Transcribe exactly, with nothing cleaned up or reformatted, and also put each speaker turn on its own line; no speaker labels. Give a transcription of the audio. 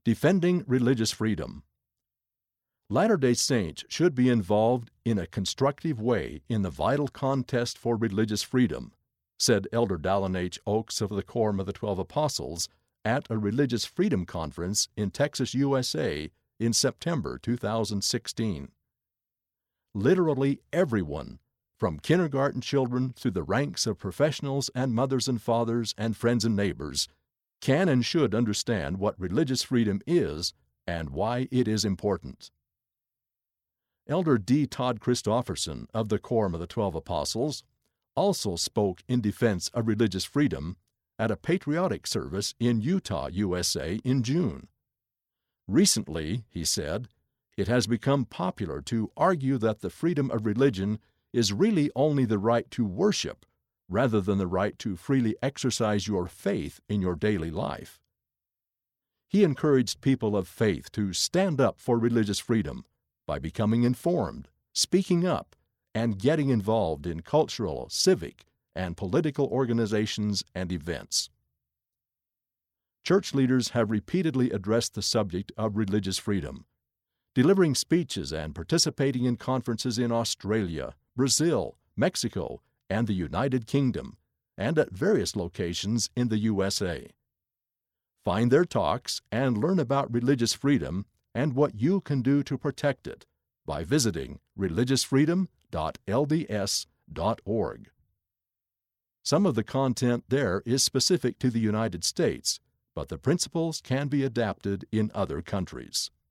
Defending Religious Freedom. Latter-day Saints should be involved in a constructive way in the vital contest for religious freedom, said Elder Dallin H. Oaks of the Quorum of the Twelve Apostles at a Religious Freedom Conference in Texas, U S A in September two thousand sixteen. Literally everyone, from kindergarten children through the ranks of professionals and mothers and fathers and friends and neighbors, can and should understand what religious freedom is and why it is important. Elder D. Todd Christofferson of the Quorum of the Twelve Apostles also spoke in defense of religious freedom at a patriotic service in Utah, U S A in June. Recently, he said, it has become popular to argue that the freedom of religion is really only the right to worship rather than the right to freely exercise your faith in your daily life. He encouraged people of faith to stand up for religious freedom by becoming informed, speaking up, and getting involved in cultural, civic, and political organizations and events. Church leaders have repeatedly addressed the subject of religious freedom, delivering speeches and participating in conferences in Australia, Brazil, Mexico, and the United Kingdom, and at various locations in the U S A. Find their talks and learn about religious freedom and what you can do to protect it by visiting religious freedom dot L D S dot org. Some of the content there is specific to the United States, but the principles can be adapted in other countries.